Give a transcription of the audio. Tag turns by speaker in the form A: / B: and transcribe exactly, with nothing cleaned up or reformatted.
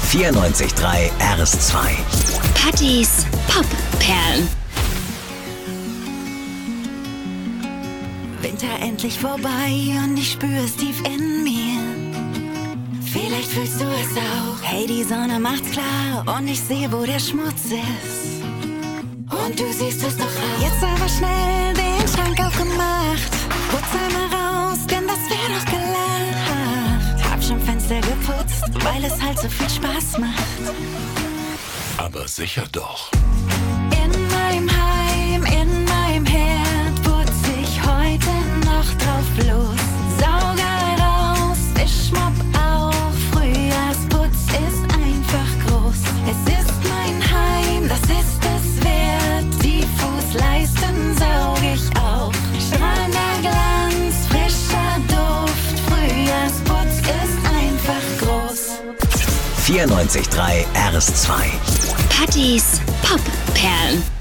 A: vierundneunzig Komma drei R S zwei.
B: Pattys Pop-Perlen.
C: Winter endlich vorbei und ich spür's tief in mir. Vielleicht fühlst du es auch. Hey, die Sonne macht's klar und ich sehe, wo der Schmutz ist. Und du siehst es doch auch. Jetzt aber schnell den Schrank aufgemacht. Putz einmal raus, denn das wär doch gelacht. Hab schon Fenster geputzt, weil es halt so viel Spaß macht.
D: Aber sicher doch.
C: In meinem Heim, in meinem Herd putz ich heute noch drauf los. Sauger raus, Wischmopp auch, Frühjahrsputz ist einfach groß. Es ist mein Heim, das ist es wert. Die Fußleisten saug ich auch. Strahlender Glanz, frischer Duft, Frühjahrsputz ist einfach groß.
A: vierundneunzig Komma drei R S zwei.
B: Pattys Pop-Perlen.